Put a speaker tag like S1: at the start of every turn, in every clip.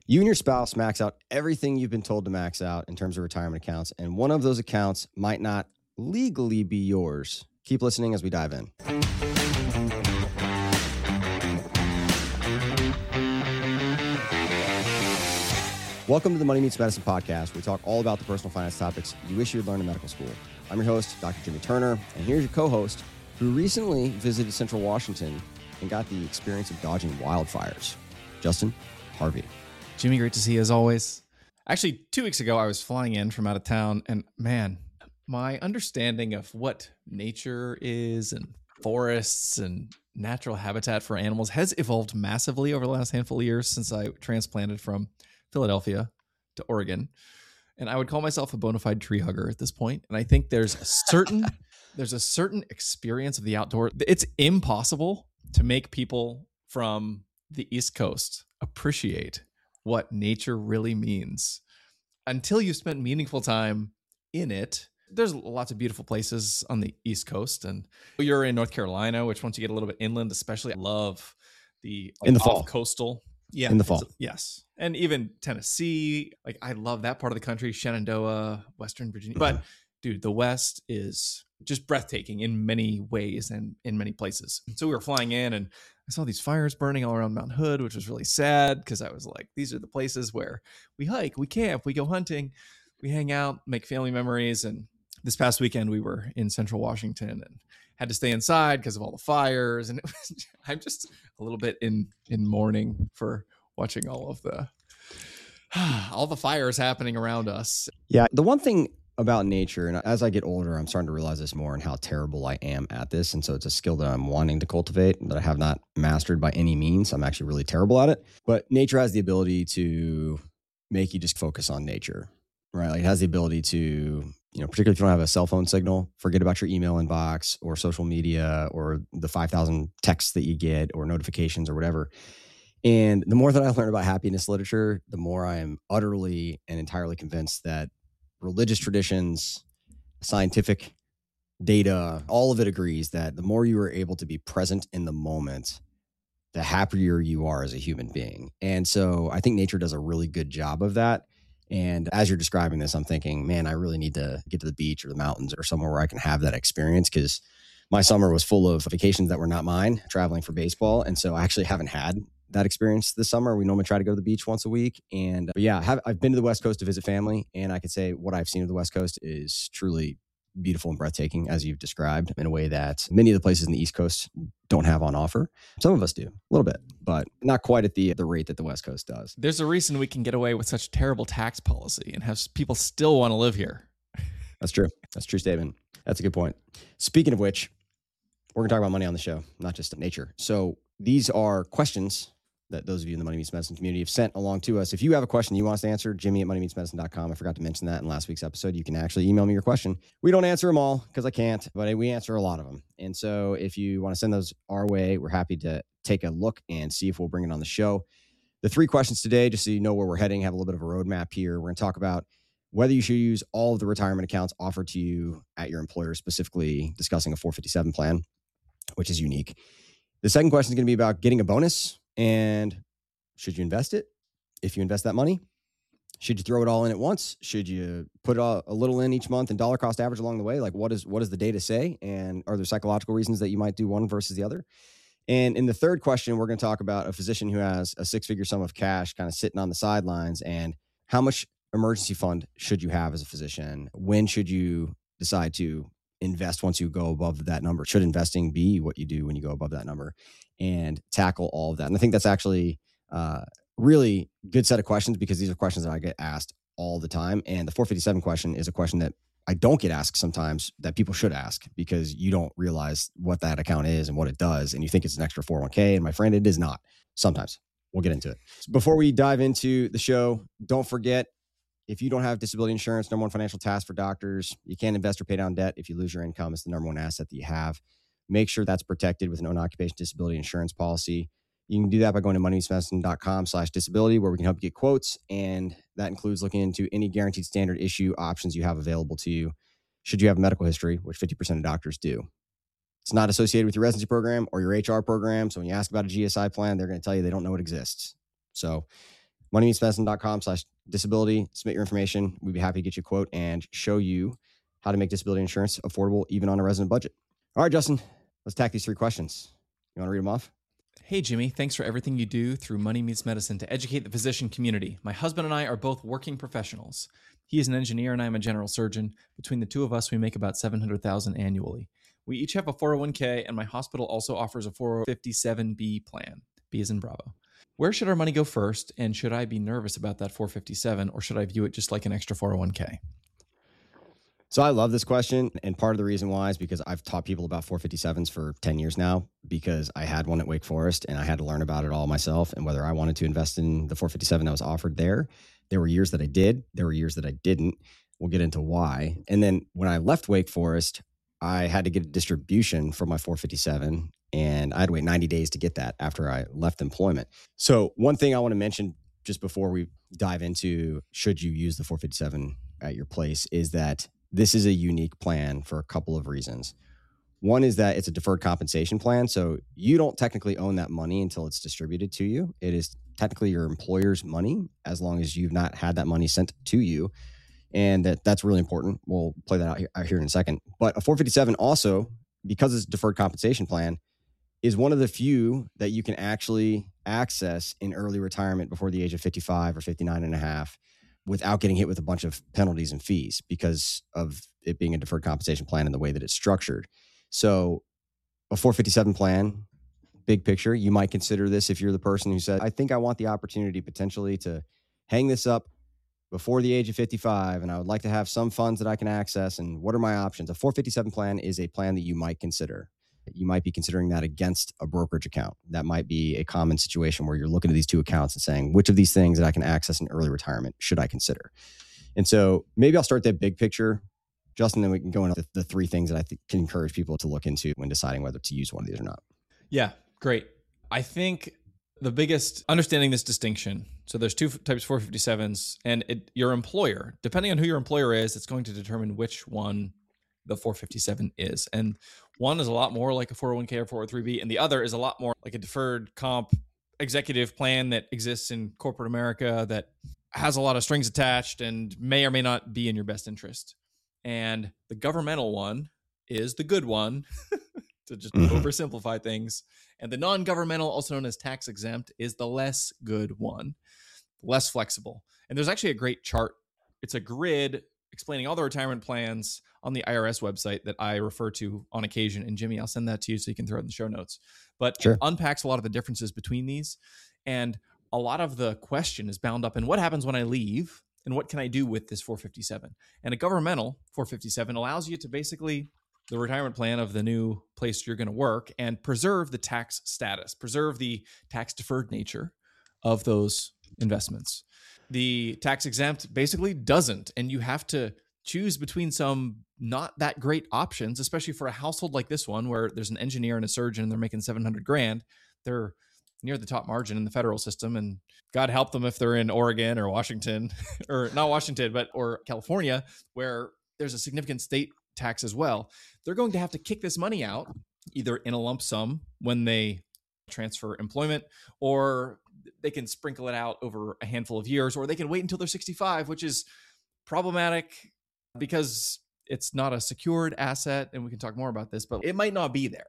S1: You and your spouse max out everything you've been told to max out in terms of retirement accounts, and one of those accounts might not legally be yours. Keep listening as we dive in. Welcome to the Money Meets Medicine podcast, where we talk all about the personal finance topics you wish you had learned in medical school. I'm your host, Dr. Jimmy Turner, and here's your co-host, who recently visited Central Washington and got the experience of dodging wildfires, Justin Harvey.
S2: Jimmy, great to see you as always. Actually, 2 weeks ago, I was flying in from out of town, and man, my understanding of what nature is and forests and natural habitat for animals has evolved massively over the last handful of years since I transplanted from Philadelphia to Oregon. And I would call myself a bona fide tree hugger at this point. And I think there's a certain experience of the outdoor. It's impossible to make people from the East Coast appreciate what nature really means until you've spent meaningful time in it. There's lots of beautiful places on the East Coast, and you're in North Carolina, which once you get a little bit inland, especially, I love the
S1: in the fall
S2: coastal. Yeah,
S1: in the fall.
S2: Yes. And even Tennessee, like I love that part of the country, Shenandoah, Western Virginia. But dude, the West is just breathtaking in many ways and in many places. So we were flying in and I saw these fires burning all around Mount Hood, which was really sad because I was like, these are the places where we hike, we camp, we go hunting, we hang out, make family memories. And this past weekend we were in Central Washington and had to stay inside because of all the fires. And it was, I'm just a little bit in mourning for watching all of the fires happening around us.
S1: Yeah. The one thing about nature, and as I get older, I'm starting to realize this more and how terrible I am at this. And so it's a skill that I'm wanting to cultivate that I have not mastered by any means. I'm actually really terrible at it. But nature has the ability to make you just focus on nature, right? Like it has the ability to, particularly if you don't have a cell phone signal, forget about your email inbox or social media or the 5,000 texts that you get or notifications or whatever. And the more that I learn about happiness literature, the more I am utterly and entirely convinced that religious traditions, scientific data, all of it agrees that the more you are able to be present in the moment, the happier you are as a human being. And so I think nature does a really good job of that. And as you're describing this, I'm thinking, man, I really need to get to the beach or the mountains or somewhere where I can have that experience, because my summer was full of vacations that were not mine, traveling for baseball. And so I actually haven't had that experience this summer. We normally try to go to the beach once a week. And I've been to the West Coast to visit family. And I could say what I've seen of the West Coast is truly beautiful and breathtaking, as you've described, in a way that many of the places in the East Coast don't have on offer. Some of us do, a little bit, but not quite at the rate that the West Coast does.
S2: There's a reason we can get away with such terrible tax policy and have people still want to live here.
S1: That's true. That's a true statement. That's a good point. Speaking of which, we're going to talk about money on the show, not just nature. So these are questions that those of you in the Money Meets Medicine community have sent along to us. If you have a question you want us to answer, Jimmy@moneymeetsmedicine.com. I forgot to mention that in last week's episode. You can actually email me your question. We don't answer them all because I can't, but we answer a lot of them. And so if you want to send those our way, we're happy to take a look and see if we'll bring it on the show. The 3 questions today, just so you know where we're heading, have a little bit of a roadmap here. We're going to talk about whether you should use all of the retirement accounts offered to you at your employer, specifically discussing a 457 plan, which is unique. The second question is going to be about getting a bonus. And should you invest it? If you invest that money, should you throw it all in at once? Should you put a little in each month and dollar cost average along the way? Like what does the data say? And are there psychological reasons that you might do one versus the other? And in the third question, we're going to talk about a physician who has a 6-figure sum of cash kind of sitting on the sidelines, and how much emergency fund should you have as a physician? When should you decide to invest once you go above that number? Should investing be what you do when you go above that number? And tackle all of that. And I think that's actually really good set of questions, because these are questions that I get asked all the time. And the 457 question is a question that I don't get asked sometimes, that people should ask, because you don't realize what that account is and what it does. And you think it's an extra 401k. And my friend, it is not. Sometimes. We'll get into it. So before we dive into the show, don't forget, if you don't have disability insurance, number one financial task for doctors, you can't invest or pay down debt if you lose your income. It's the number one asset that you have. Make sure that's protected with an own occupation disability insurance policy. You can do that by going to moneymeetsmedicine.com/disability, where we can help you get quotes. And that includes looking into any guaranteed standard issue options you have available to you, should you have a medical history, which 50% of doctors do. It's not associated with your residency program or your HR program. So when you ask about a GSI plan, they're going to tell you they don't know it exists. So moneymeetsmedicine.com/disability. Submit your information. We'd be happy to get you a quote and show you how to make disability insurance affordable, even on a resident budget. All right, Justin, let's tack these 3 questions. You want to read them off?
S2: Hey, Jimmy, thanks for everything you do through Money Meets Medicine to educate the physician community. My husband and I are both working professionals. He is an engineer and I am a general surgeon. Between the two of us, we make about $700,000 annually. We each have a 401k, and my hospital also offers a 457B plan. B as in Bravo. Where should our money go first, and should I be nervous about that 457, or should I view it just like an extra 401k?
S1: So I love this question. And part of the reason why is because I've taught people about 457s for 10 years now, because I had one at Wake Forest and I had to learn about it all myself and whether I wanted to invest in the 457 that was offered there. There were years that I did. There were years that I didn't. We'll get into why. And then when I left Wake Forest, I had to get a distribution for my 457 and I had to wait 90 days to get that after I left employment. So one thing I want to mention just before we dive into should you use the 457 at your place is that this is a unique plan for a couple of reasons. One is that it's a deferred compensation plan. So you don't technically own that money until it's distributed to you. It is technically your employer's money as long as you've not had that money sent to you. And that's really important. We'll play that out here in a second. But a 457 also, because it's a deferred compensation plan, is one of the few that you can actually access in early retirement before the age of 55 or 59 and a half without getting hit with a bunch of penalties and fees because of it being a deferred compensation plan and the way that it's structured. So a 457 plan, big picture, you might consider this if you're the person who said, I think I want the opportunity potentially to hang this up before the age of 55, and I would like to have some funds that I can access. And what are my options? A 457 plan is a plan that you might consider. You might be considering that against a brokerage account. That might be a common situation where you're looking at these two accounts and saying, which of these things that I can access in early retirement should I consider? And so maybe I'll start that big picture, Justin, then we can go into the 3 things that I think can encourage people to look into when deciding whether to use one of these or not.
S2: Yeah, great. I think the biggest understanding this distinction. So there's 2 types of 457s, and your employer, depending on who your employer is, it's going to determine which one the 457 is. And one is a lot more like a 401k or 403b, and the other is a lot more like a deferred comp executive plan that exists in corporate America that has a lot of strings attached and may or may not be in your best interest. And the governmental one is the good one, to just oversimplify things. And the non-governmental, also known as tax exempt, is the less good one, less flexible. And there's actually a great chart. It's a grid explaining all the retirement plans on the IRS website that I refer to on occasion. And Jimmy, I'll send that to you so you can throw it in the show notes. But It unpacks a lot of the differences between these. And a lot of the question is bound up in what happens when I leave and what can I do with this 457? And a governmental 457 allows you to basically the retirement plan of the new place you're going to work and preserve the tax status, preserve the tax deferred nature of those investments. The tax exempt basically doesn't, and you have to choose between some not that great options, especially for a household like this one where there's an engineer and a surgeon and they're making $700,000. They're near the top margin in the federal system, and God help them if they're in Oregon or Washington or not Washington, or California, where there's a significant state tax as well. They're going to have to kick this money out either in a lump sum when they transfer employment, or they can sprinkle it out over a handful of years, or they can wait until they're 65, which is problematic because it's not a secured asset. And we can talk more about this, but it might not be there.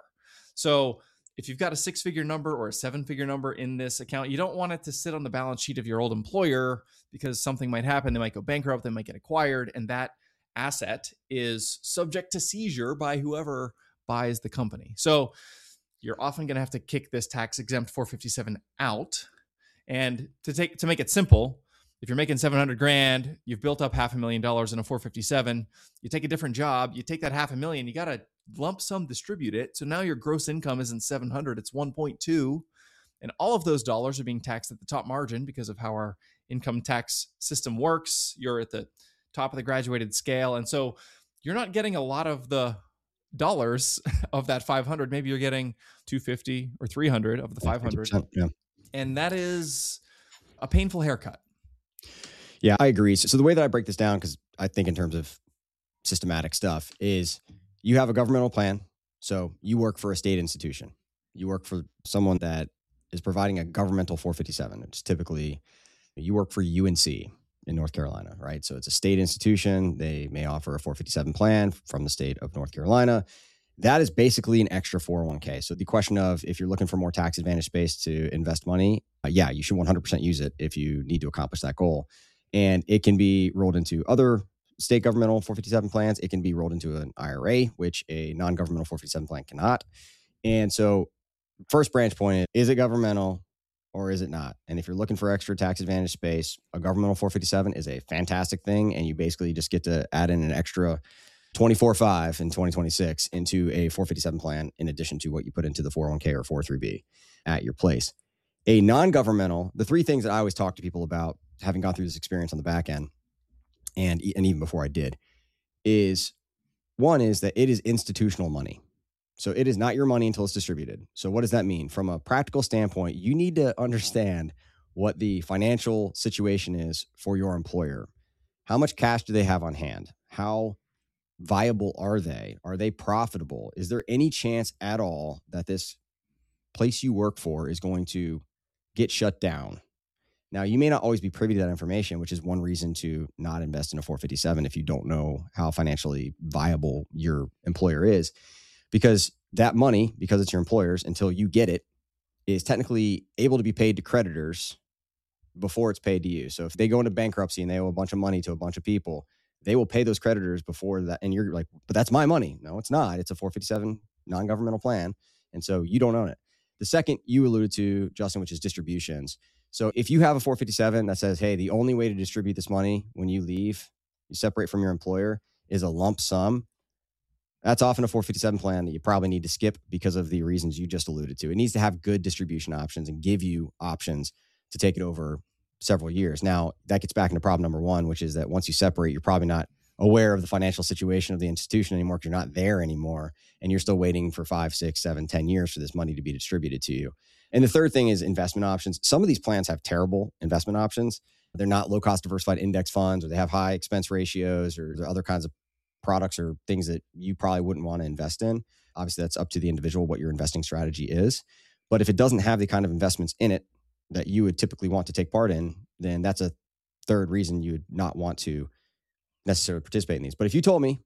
S2: So if you've got a 6-figure number or a 7-figure number in this account, you don't want it to sit on the balance sheet of your old employer because something might happen. They might go bankrupt, they might get acquired, and that asset is subject to seizure by whoever buys the company. So you're often going to have to kick this tax exempt 457 out. And to make it simple, if you're making $700,000, you've built up $500,000 in a 457, you take a different job, you take that $500,000, you got to lump sum distribute it. So now your gross income isn't 700, it's 1.2. And all of those dollars are being taxed at the top margin because of how our income tax system works. You're at the top of the graduated scale. And so you're not getting a lot of the dollars of that 500. Maybe you're getting 250 or 300 of the 500.
S1: Yeah.
S2: And that is a painful haircut.
S1: Yeah, I agree. So the way that I break this down, because I think in terms of systematic stuff, is you have a governmental plan. So you work for a state institution. You work for someone that is providing a governmental 457. It's typically You work for UNC in North Carolina, right? So it's a state institution. They may offer a 457 plan from the state of North Carolina. That is basically an extra 401k. So the question of if you're looking for more tax advantage space to invest money, yeah, you should 100% use it if you need to accomplish that goal. And it can be rolled into other state governmental 457 plans. It can be rolled into an IRA, which a non-governmental 457 plan cannot. And so first branch point is it governmental or is it not? And if you're looking for extra tax advantage space, a governmental 457 is a fantastic thing. And you basically just get to add in an extra 24/5 in 2026 into a 457 plan in addition to what you put into the 401k or 403b at your place. A non-governmental, the three things that I always talk to people about, having gone through this experience on the back end and even before I did, is one is that it is institutional money. So it is not your money until it's distributed. So what does that mean? From a practical standpoint, you need to understand what the financial situation is for your employer. How much cash do they have on hand? How viable are they? Are they profitable? Is there any chance at all that this place you work for is going to get shut down? Now, you may not always be privy to that information, which is one reason to not invest in a 457 if you don't know how financially viable your employer is, because that money, because it's your employer's, until you get it, is technically able to be paid to creditors before it's paid to you. So if they go into bankruptcy and they owe a bunch of money to a bunch of people, they will pay those creditors before that. And you're like, but that's my money. No, it's not. It's a 457 non-governmental plan. And so you don't own it. The second you alluded to, Justin, which is distributions. So if you have a 457 that says, hey, the only way to distribute this money when you leave, you separate from your employer, is a lump sum, that's often a 457 plan that you probably need to skip because of the reasons you just alluded to. It needs to have good distribution options and give you options to take it over several years. Now, that gets back into problem number one, which is that once you separate, you're probably not aware of the financial situation of the institution anymore because you're not there anymore. And you're still waiting for 5, 6, 7, 10 years for this money to be distributed to you. And the third thing is investment options. Some of these plans have terrible investment options. They're not low-cost diversified index funds, or they have high expense ratios, or there are other kinds of products or things that you probably wouldn't want to invest in. Obviously, that's up to the individual what your investing strategy is. But if it doesn't have the kind of investments in it that you would typically want to take part in, then that's a third reason you would not want to necessarily participate in these. But if you told me,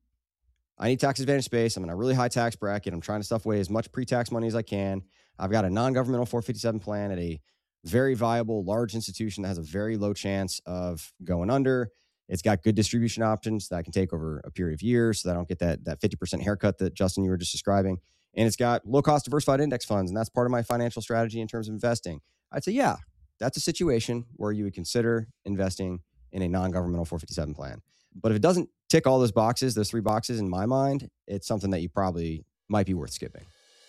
S1: I need tax advantage space, I'm in a really high tax bracket, I'm trying to stuff away as much pre-tax money as I can, I've got a non-governmental 457 plan at a very viable, large institution that has a very low chance of going under, it's got good distribution options that I can take over a period of years so that I don't get that 50% haircut that, Justin, you were just describing. And it's got low-cost diversified index funds, and that's part of my financial strategy in terms of investing. I'd say, yeah, that's a situation where you would consider investing in a non-governmental 457 plan. But if it doesn't tick all those boxes, those three boxes in my mind, it's something that you probably might be worth skipping.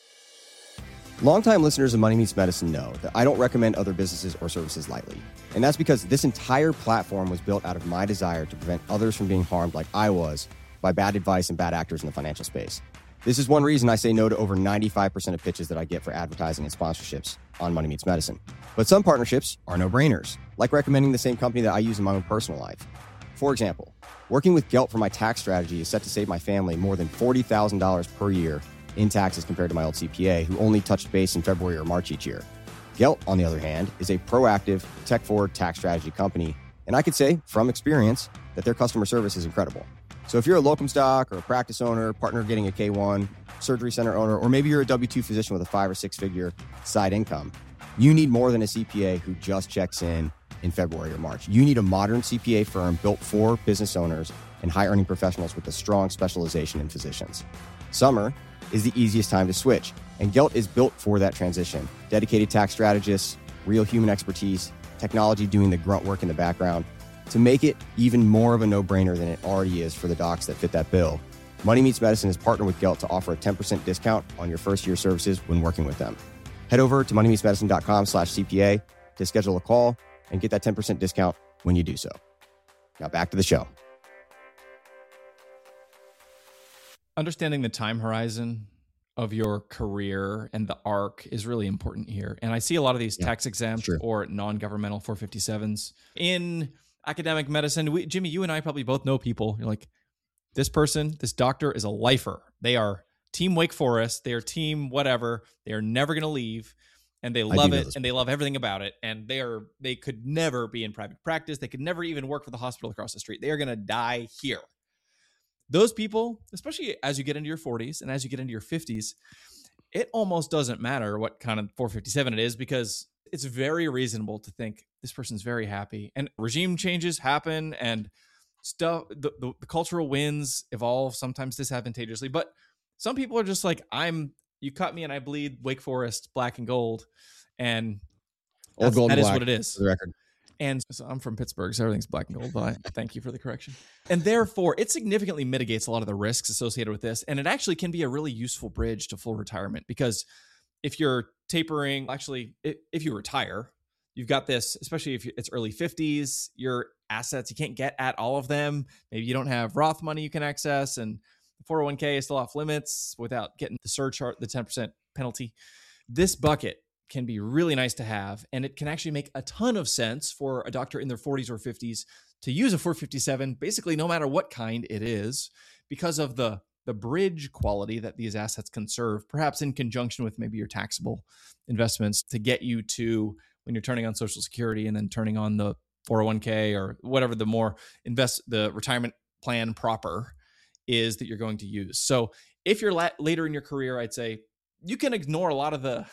S1: Longtime listeners of Money Meets Medicine know that I don't recommend other businesses or services lightly. And that's because this entire platform was built out of my desire to prevent others from being harmed like I was by bad advice and bad actors in the financial space. This is one reason I say no to over 95% of pitches that I get for advertising and sponsorships on Money Meets Medicine. But some partnerships are no-brainers, like recommending the same company that I use in my own personal life. For example, working with Gelt for my tax strategy is set to save my family more than $40,000 per year in taxes compared to my old CPA, who only touched base in February or March each year. Gelt, on the other hand, is a proactive, tech-forward tax strategy company, and I could say, from experience, that their customer service is incredible. So if you're a locum stock or a practice owner, partner getting a K-1, surgery center owner, or maybe you're a W-2 physician with a 5 or 6 figure side income, you need more than a CPA who just checks in February or March. You need a modern CPA firm built for business owners and high-earning professionals with a strong specialization in physicians. Summer is the easiest time to switch, and Gelt is built for that transition. Dedicated tax strategists, real human expertise, technology doing the grunt work in the background to make it even more of a no-brainer than it already is for the docs that fit that bill. Money Meets Medicine has partnered with Gelt to offer a 10% discount on your first year services when working with them. Head over to moneymeetsmedicine.com/CPA to schedule a call and get that 10% discount when you do so. Now back to the show.
S2: Understanding the time horizon of your career and the arc is really important here. And I see a lot of these tax exempt or non-governmental 457s in academic medicine. Jimmy, you and I probably both know people. You're like, this person, this doctor is a lifer. They are team Wake Forest. They are team whatever. They are never going to leave. and they love it and they love everything about it. And they could never be in private practice. They could never even work for the hospital across the street. They are going to die here. Those people, especially as you get into your 40s and as you get into your 50s, it almost doesn't matter what kind of 457 it is, because it's very reasonable to think this person's very happy. And regime changes happen, and stuff, the cultural winds evolve sometimes disadvantageously. But some people are just like, you cut me and I bleed, Wake Forest, black and gold. And that is what it is.
S1: For the record.
S2: And so I'm from Pittsburgh, so everything's black and gold, but thank you for the correction. And therefore, it significantly mitigates a lot of the risks associated with this. And it actually can be a really useful bridge to full retirement, because if you're tapering, actually, if you retire, you've got this, especially if it's early 50s, your assets, you can't get at all of them. Maybe you don't have Roth money you can access, and the 401k is still off limits without getting the surcharge, the 10% penalty. This bucket can be really nice to have, and it can actually make a ton of sense for a doctor in their 40s or 50s to use a 457, basically no matter what kind it is, because of the bridge quality that these assets can serve, perhaps in conjunction with maybe your taxable investments, to get you to when you're turning on Social Security and then turning on the 401k or whatever the retirement plan proper is that you're going to use. So if you're later in your career, I'd say you can ignore a lot of the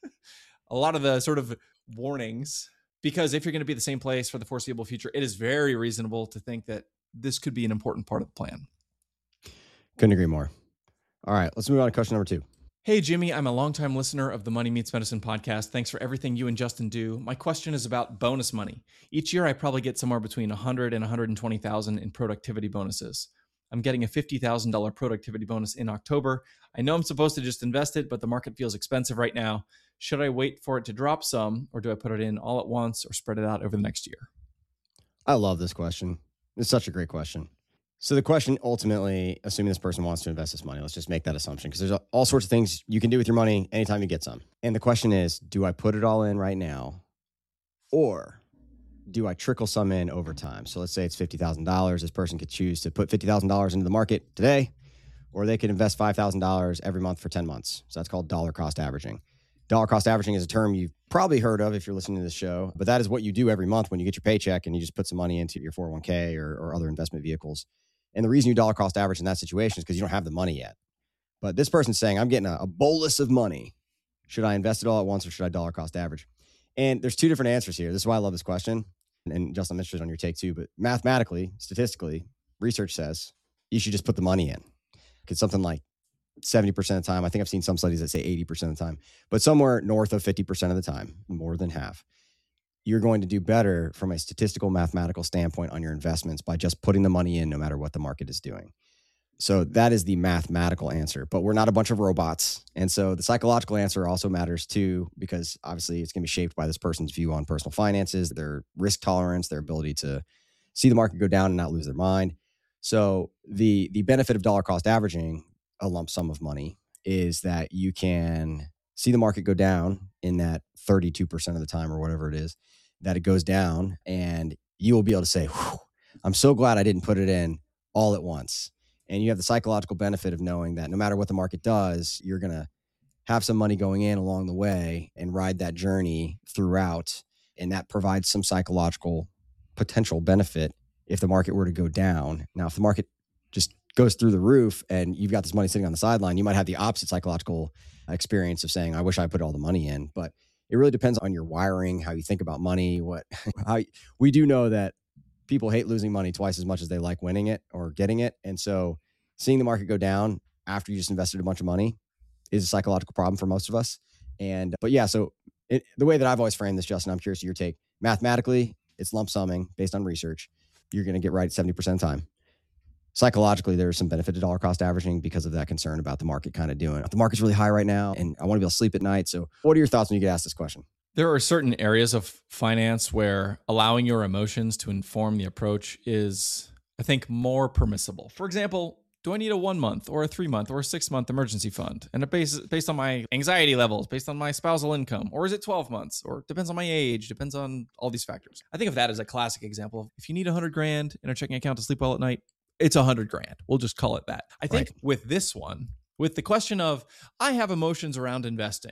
S2: sort of warnings, because if you're going to be the same place for the foreseeable future, it is very reasonable to think that this could be an important part of the plan.
S1: Couldn't agree more. All right, let's move on to question number 2.
S2: Hey, Jimmy, I'm a longtime listener of the Money Meets Medicine podcast. Thanks for everything you and Justin do. My question is about bonus money. Each year, I probably get somewhere between $100,000 and $120,000 in productivity bonuses. I'm getting a $50,000 productivity bonus in October. I know I'm supposed to just invest it, but the market feels expensive right now. Should I wait for it to drop some, or do I put it in all at once or spread it out over the next year?
S1: I love this question. It's such a great question. So the question ultimately, assuming this person wants to invest this money, let's just make that assumption, because there's all sorts of things you can do with your money anytime you get some. And the question is, do I put it all in right now, or do I trickle some in over time? So let's say it's $50,000. This person could choose to put $50,000 into the market today, or they could invest $5,000 every month for 10 months. So that's called dollar cost averaging. Dollar cost averaging is a term you've probably heard of if you're listening to this show, but that is what you do every month when you get your paycheck and you just put some money into your 401k or other investment vehicles. And the reason you dollar cost average in that situation is because you don't have the money yet. But this person's saying, I'm getting a bolus of money. Should I invest it all at once, or should I dollar cost average? And there's two different answers here. This is why I love this question. And Justin, I'm interested on your take too, but mathematically, statistically, research says you should just put the money in. Because something like 70% of the time, I think I've seen some studies that say 80% of the time, but somewhere north of 50% of the time, more than half, you're going to do better from a statistical mathematical standpoint on your investments by just putting the money in no matter what the market is doing. So that is the mathematical answer, but we're not a bunch of robots. And so the psychological answer also matters too, because obviously it's going to be shaped by this person's view on personal finances, their risk tolerance, their ability to see the market go down and not lose their mind. So the benefit of dollar cost averaging a lump sum of money is that you can see the market go down in that 32% of the time or whatever it is that it goes down, and you will be able to say, I'm so glad I didn't put it in all at once. And you have the psychological benefit of knowing that no matter what the market does, you're going to have some money going in along the way and ride that journey throughout. And that provides some psychological potential benefit if the market were to go down. Now, if the market just goes through the roof and you've got this money sitting on the sideline, you might have the opposite psychological experience of saying, I wish I put all the money in. But it really depends on your wiring, how you think about money. We do know that people hate losing money twice as much as they like winning it or getting it. And so seeing the market go down after you just invested a bunch of money is a psychological problem for most of us. But yeah, so the way that I've always framed this, Justin, I'm curious of your take. Mathematically, it's lump summing based on research. You're going to get right 70% of the time. Psychologically, there's some benefit to dollar cost averaging because of that concern about the market kind of doing it. The market's really high right now, and I want to be able to sleep at night. So what are your thoughts when you get asked this question?
S2: There are certain areas of finance where allowing your emotions to inform the approach is, I think, more permissible. For example, do I need a 1 month or a 3 month or a 6 month emergency fund? And based on my anxiety levels, based on my spousal income, or is it 12 months? Or depends on my age, depends on all these factors. I think of that as a classic example. If you need $100,000 in a checking account to sleep well at night, it's $100,000. We'll just call it that. I think with this one, with the question of, I have emotions around investing.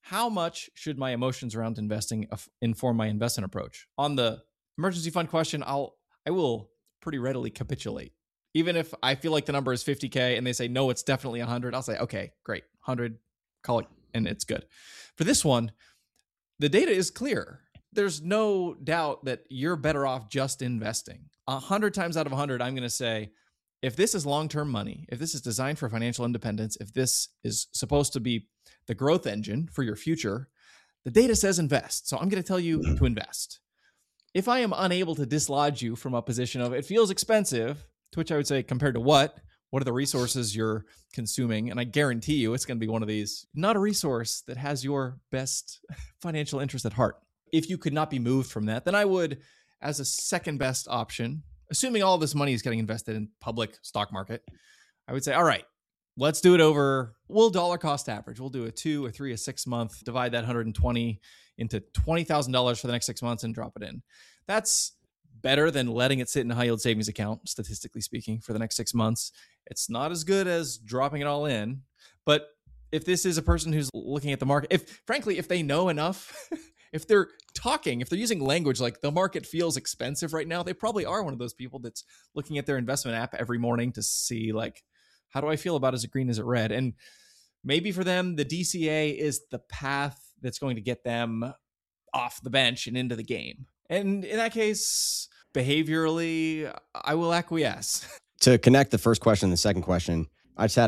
S2: how much should my emotions around investing inform my investment approach? On the emergency fund question, I will pretty readily capitulate. Even if I feel like the number is 50K and they say, no, it's definitely 100, I'll say, okay, great, 100, call it, and it's good. For this one, the data is clear. There's no doubt that you're better off just investing. 100 times out of 100, I'm going to say, if this is long-term money, if this is designed for financial independence, if this is supposed to be the growth engine for your future, the data says invest. So I'm going to tell you to invest. If I am unable to dislodge you from a position of it feels expensive, to which I would say compared to what are the resources you're consuming? And I guarantee you it's going to be one of these, not a resource that has your best financial interest at heart. If you could not be moved from that, then I would, as a second best option, assuming all this money is getting invested in public stock market, I would say, all right, let's do it over, we'll dollar cost average. We'll do a 2 or 3 or 6 month, divide that 120 into $20,000 for the next 6 months and drop it in. That's better than letting it sit in a high yield savings account, statistically speaking, for the next 6 months. It's not as good as dropping it all in. But if this is a person who's looking at the market, if they know enough, if they're using language like the market feels expensive right now, they probably are one of those people that's looking at their investment app every morning to see, like, how do I feel about, is it green, is it red? And maybe for them, the DCA is the path that's going to get them off the bench and into the game. And in that case, behaviorally, I will acquiesce.
S1: To connect the first question and the second question, I just had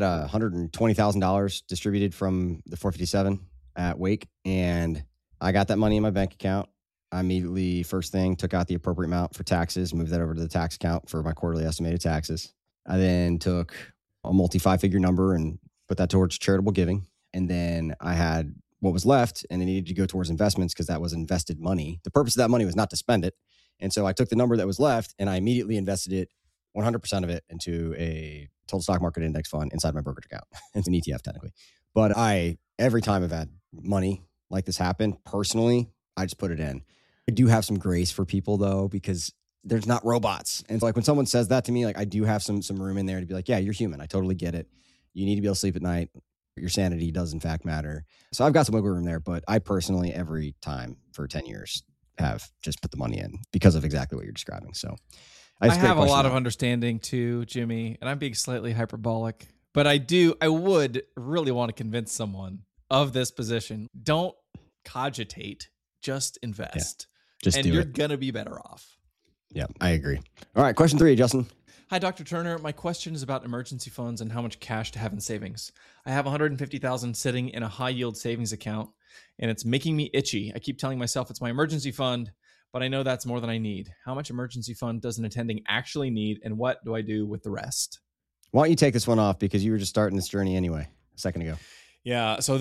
S1: $120,000 distributed from the 457 at Wake, and I got that money in my bank account. I immediately, first thing, took out the appropriate amount for taxes, moved that over to the tax account for my quarterly estimated taxes. I then took a multi-5-figure number and put that towards charitable giving. And then I had what was left, and it needed to go towards investments because that was invested money. The purpose of that money was not to spend it. And so I took the number that was left and I immediately invested it, 100% of it, into a total stock market index fund inside my brokerage account. It's an ETF technically. But every time I've had money like this happen, personally, I just put it in. I do have some grace for people though, because there's not robots. And it's like when someone says that to me, like I do have some room in there to be like, yeah, you're human. I totally get it. You need to be able to sleep at night. Your sanity does in fact matter. So I've got some wiggle room there, but I personally, every time for 10 years, have just put the money in because of exactly what you're describing. So
S2: I have a lot of understanding too, Jimmy, and I'm being slightly hyperbolic, but I would really want to convince someone of this position. Don't cogitate, just invest.
S1: Yeah,
S2: and you're going to be better off.
S1: Yeah, I agree. All right, question 3, Justin.
S2: Hi, Dr. Turner. My question is about emergency funds and how much cash to have in savings. I have $150,000 sitting in a high yield savings account, and it's making me itchy. I keep telling myself it's my emergency fund, but I know that's more than I need. How much emergency fund does an attending actually need, and what do I do with the rest?
S1: Why don't you take this one off, because you were just starting this journey anyway a second ago.
S2: Yeah, so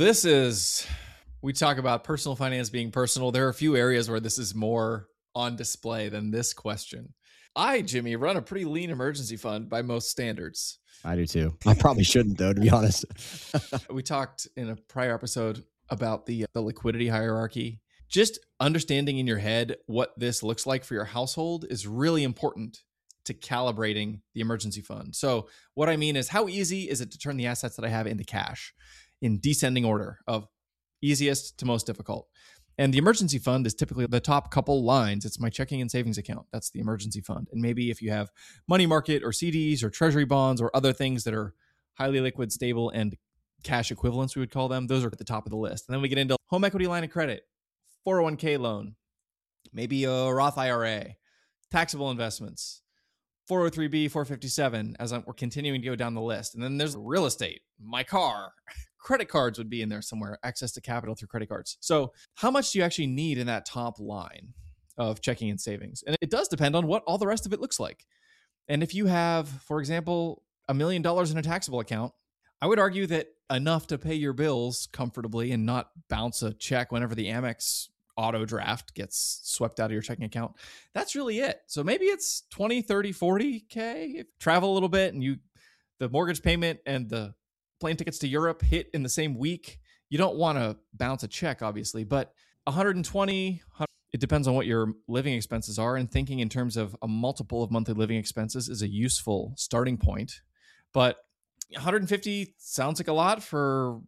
S2: we talk about personal finance being personal. There are a few areas where this is more on display than this question. Jimmy, run a pretty lean emergency fund by most standards.
S1: I do too. I probably shouldn't though, to be honest.
S2: We talked in a prior episode about the liquidity hierarchy. Just understanding in your head what this looks like for your household is really important to calibrating the emergency fund. So what I mean is, how easy is it to turn the assets that I have into cash in descending order of easiest to most difficult? And the emergency fund is typically the top couple lines. It's my checking and savings account. That's the emergency fund. And maybe if you have money market or CDs or treasury bonds or other things that are highly liquid, stable, and cash equivalents, we would call them, those are at the top of the list. And then we get into home equity line of credit, 401k loan, maybe a Roth IRA, taxable investments, 403b, 457, as we're continuing to go down the list. And then there's real estate, my car. Credit cards would be in there somewhere, access to capital through credit cards. So how much do you actually need in that top line of checking and savings? And it does depend on what all the rest of it looks like. And if you have, for example, $1 million in a taxable account, I would argue that enough to pay your bills comfortably and not bounce a check whenever the Amex auto draft gets swept out of your checking account. That's really it. So maybe it's 20, 30, 40K. If travel a little bit and the mortgage payment and the plane tickets to Europe hit in the same week, you don't want to bounce a check, obviously, but 120, it depends on what your living expenses are, and thinking in terms of a multiple of monthly living expenses is a useful starting point. But 150 sounds like a lot for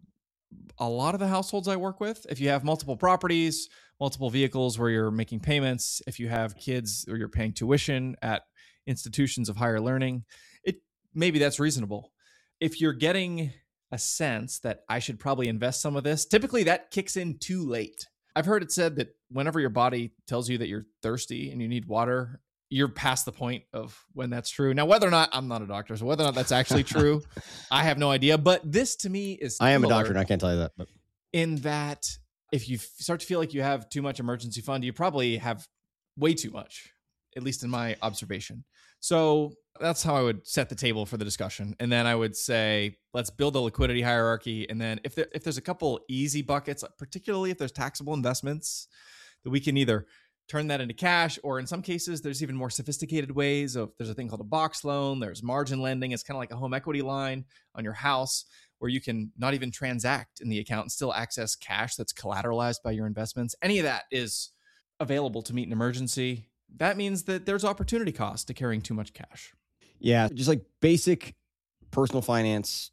S2: a lot of the households I work with, if you have multiple properties, multiple vehicles where you're making payments, if you have kids or you're paying tuition at institutions of higher learning, it maybe that's reasonable. If you're getting a sense that I should probably invest some of this, typically that kicks in too late. I've heard it said that whenever your body tells you that you're thirsty and you need water, you're past the point of when that's true. Now, whether or not, I'm not a doctor, so whether or not that's actually true, I have no idea. But this to me is
S1: I am a doctor and I can't tell you that. But
S2: in that if you start to feel like you have too much emergency fund, you probably have way too much, at least in my observation. So that's how I would set the table for the discussion. And then I would say, let's build a liquidity hierarchy. And then if there's a couple easy buckets, particularly if there's taxable investments, that we can either turn that into cash, or in some cases, there's even more sophisticated ways of, there's a thing called a box loan. There's margin lending. It's kind of like a home equity line on your house where you can not even transact in the account and still access cash that's collateralized by your investments. Any of that is available to meet an emergency. That means that there's opportunity cost to carrying too much cash.
S1: Yeah, just like basic personal finance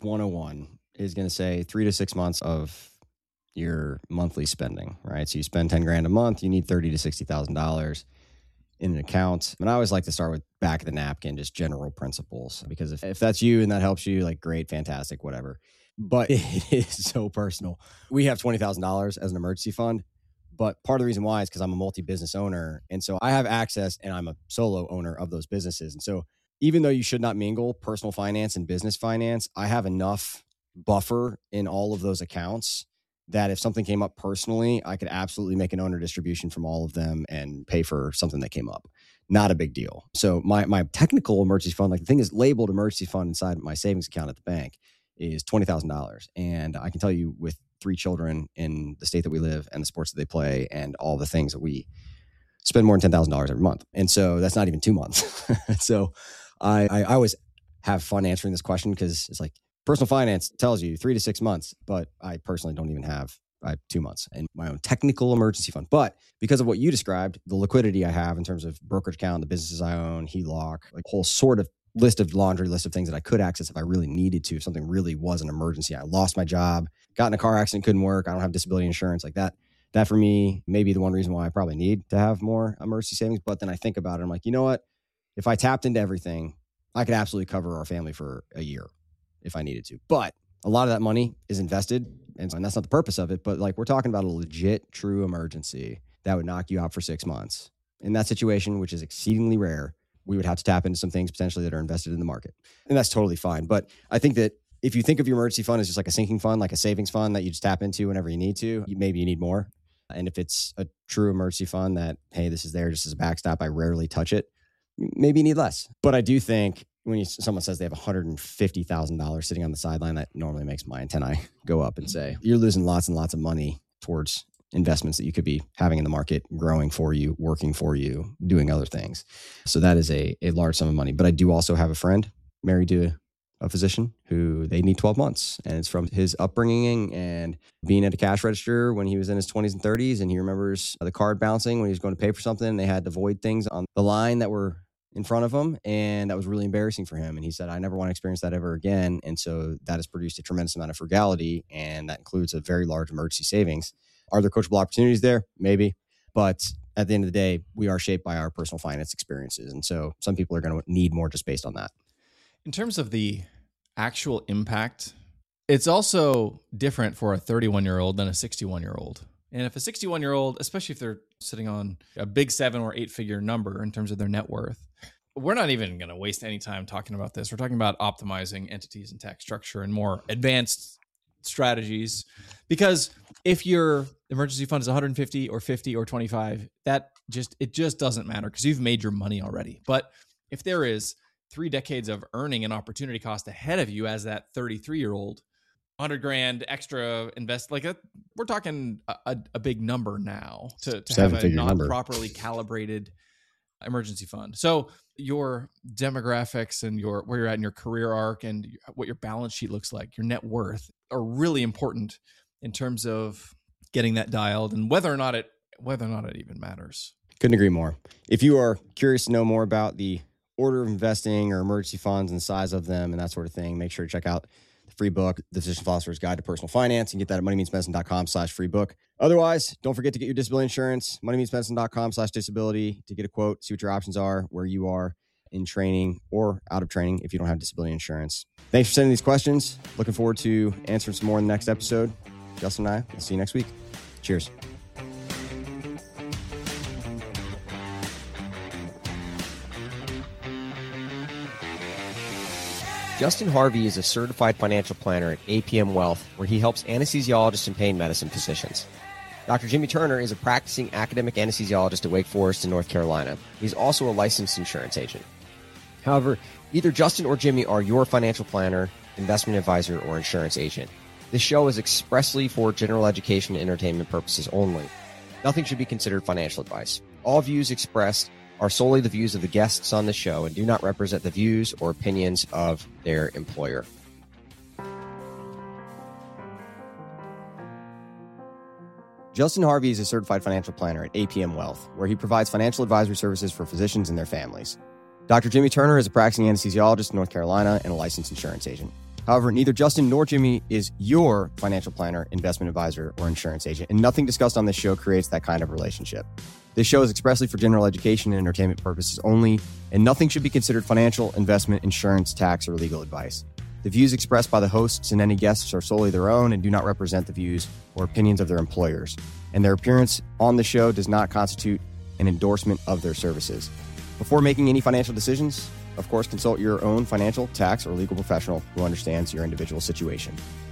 S1: 101 is going to say 3 to 6 months of your monthly spending, right? So you spend 10 grand a month, you need $30,000 to $60,000 in an account. And I always like to start with back of the napkin, just general principles, because if that's you and that helps you, like great, fantastic, whatever. But it is so personal. We have $20,000 as an emergency fund. But part of the reason why is because I'm a multi-business owner. And so I have access and I'm a solo owner of those businesses. And so even though you should not mingle personal finance and business finance, I have enough buffer in all of those accounts that if something came up personally, I could absolutely make an owner distribution from all of them and pay for something that came up. Not a big deal. So my technical emergency fund, like the thing is labeled emergency fund inside my savings account at the bank, is $20,000. And I can tell you with 3 children in the state that we live and the sports that they play and all the things that we spend more than $10,000 every month. And so that's not even 2 months. So I always have fun answering this question because it's like personal finance tells you 3 to 6 months, but I personally don't even have 2 months in my own technical emergency fund. But because of what you described, the liquidity I have in terms of brokerage account, the businesses I own, HELOC, like whole sort of laundry list of things that I could access if I really needed to, if something really was an emergency. I lost my job, got in a car accident, couldn't work. I don't have disability insurance like that. That for me may be the one reason why I probably need to have more emergency savings. But then I think about it, I'm like, you know what? If I tapped into everything, I could absolutely cover our family for a year if I needed to. But a lot of that money is invested, and that's not the purpose of it. But like we're talking about a legit, true emergency that would knock you out for 6 months. In that situation, which is exceedingly rare, we would have to tap into some things potentially that are invested in the market. And that's totally fine. But I think that if you think of your emergency fund as just like a sinking fund, like a savings fund that you just tap into whenever you need to, maybe you need more. And if it's a true emergency fund that, hey, this is there just as a backstop, I rarely touch it, maybe you need less. But I do think when someone says they have $150,000 sitting on the sideline, that normally makes my antennae go up and say, you're losing lots and lots of money towards investments that you could be having in the market, growing for you, working for you, doing other things. So that is a large sum of money. But I do also have a friend married to a physician who they need 12 months. And it's from his upbringing and being at a cash register when he was in his 20s and 30s. And he remembers the card bouncing when he was going to pay for something. And they had to void things on the line that were in front of him. And that was really embarrassing for him. And he said, I never want to experience that ever again. And so that has produced a tremendous amount of frugality. And that includes a very large emergency savings. Are there coachable opportunities there? Maybe. But at the end of the day, we are shaped by our personal finance experiences. And so some people are going to need more just based on that.
S2: In terms of the actual impact, it's also different for a 31-year-old than a 61-year-old. And if a 61-year-old, especially if they're sitting on a big 7 or 8 figure number in terms of their net worth, we're not even going to waste any time talking about this. We're talking about optimizing entities and tax structure and more advanced strategies. Because if your emergency fund is 150 or 50 or 25, it just doesn't matter because you've made your money already. But if there is 3 decades of earning and opportunity cost ahead of you as that 33-year-old, 100 grand extra invest, we're talking a big number now to have a not properly calibrated emergency fund. So your demographics and where you're at in your career arc and what your balance sheet looks like, your net worth are really important in terms of getting that dialed and whether or not it even matters.
S1: Couldn't agree more. If you are curious to know more about the order of investing or emergency funds and the size of them and that sort of thing, make sure to check out the free book, The Physician Philosopher's Guide to Personal Finance. You can get that at moneymeansmedicine.com/free book. Otherwise, don't forget to get your disability insurance, moneymeansmedicine.com/disability to get a quote, see what your options are, where you are in training or out of training if you don't have disability insurance. Thanks for sending these questions. Looking forward to answering some more in the next episode. Justin and I will see you next week. Cheers.
S3: Justin Harvey is a certified financial planner at APM Wealth, where he helps anesthesiologists and pain medicine physicians. Dr. Jimmy Turner is a practicing academic anesthesiologist at Wake Forest in North Carolina. He's also a licensed insurance agent. However, either Justin or Jimmy are your financial planner, investment advisor, or insurance agent. This show is expressly for general education and entertainment purposes only. Nothing should be considered financial advice. All views expressed are solely the views of the guests on the show and do not represent the views or opinions of their employer.
S1: Justin Harvey is a certified financial planner at APM Wealth, where he provides financial advisory services for physicians and their families. Dr. Jimmy Turner is a practicing anesthesiologist in North Carolina and a licensed insurance agent. However, neither Justin nor Jimmy is your financial planner, investment advisor, or insurance agent, and nothing discussed on this show creates that kind of relationship. This show is expressly for general education and entertainment purposes only, and nothing should be considered financial, investment, insurance, tax, or legal advice. The views expressed by the hosts and any guests are solely their own and do not represent the views or opinions of their employers, and their appearance on the show does not constitute an endorsement of their services. Before making any financial decisions, of course, consult your own financial, tax, or legal professional who understands your individual situation.